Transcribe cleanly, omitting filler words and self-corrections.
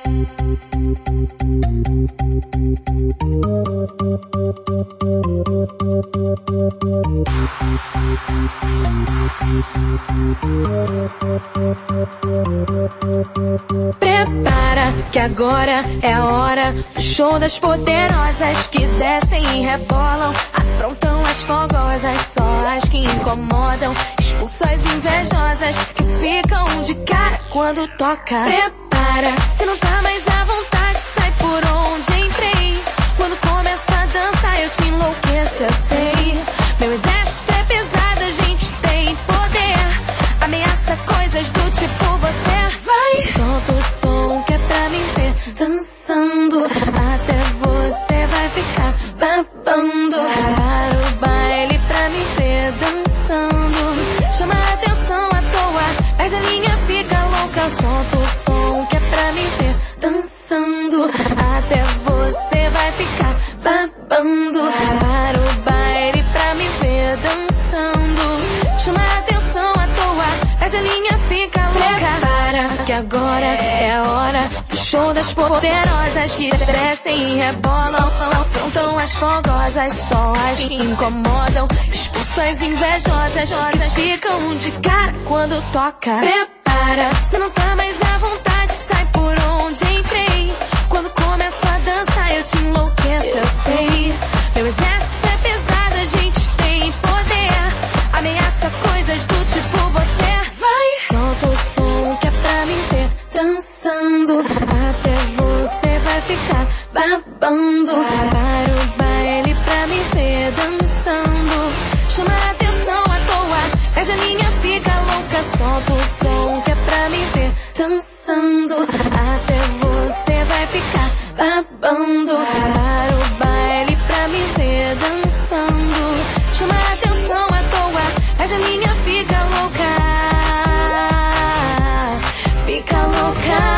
Prepara que agora é a hora do show das poderosas que descem e rebolam, afrontam as fogosas, só as que incomodam, expulsam as invejosas que ficam de cara quando toca. Prepara, se não tá mais à vontade, sai por onde entrei. Quando começa a dançar eu te enlouqueço, eu sei. Meu exército é pesado, a gente tem poder, ameaça coisas do tipo você vai. Solta o som que é pra me ver dançando, até você vai ficar babando. Para o baile pra me ver dançando, chama a atenção à toa, perde a linha, fica louca. Solta o som que é pra me ver dançando, até você vai ficar babando. Para o baile pra me ver dançando, chama a atenção à toa, perde a linha, fica louca. Prepara que agora é a hora do show das poderosas que crescem e rebolam, afrontam as fogosas, só as que incomodam, expulsam as invejosas, ficam de cara quando toca. Prepara, se não tá mais à vontade, sai por onde entrei. Quando começo a dançar eu te enlouqueço, eu sei. Meu exército é pesado, a gente tem poder, ameaça coisas do tipo você vai. Solta o som que é pra me ver dançando, até você vai ficar babando. Para o baile pra me ver dançando, chama a atenção à toa, perde a linha, fica louca. Solta o som que é pra me ver dançando, até você vai ficar babando. Para o baile pra me ver dançando, chama a atenção à toa, perde a linha, fica louca. Fica louca.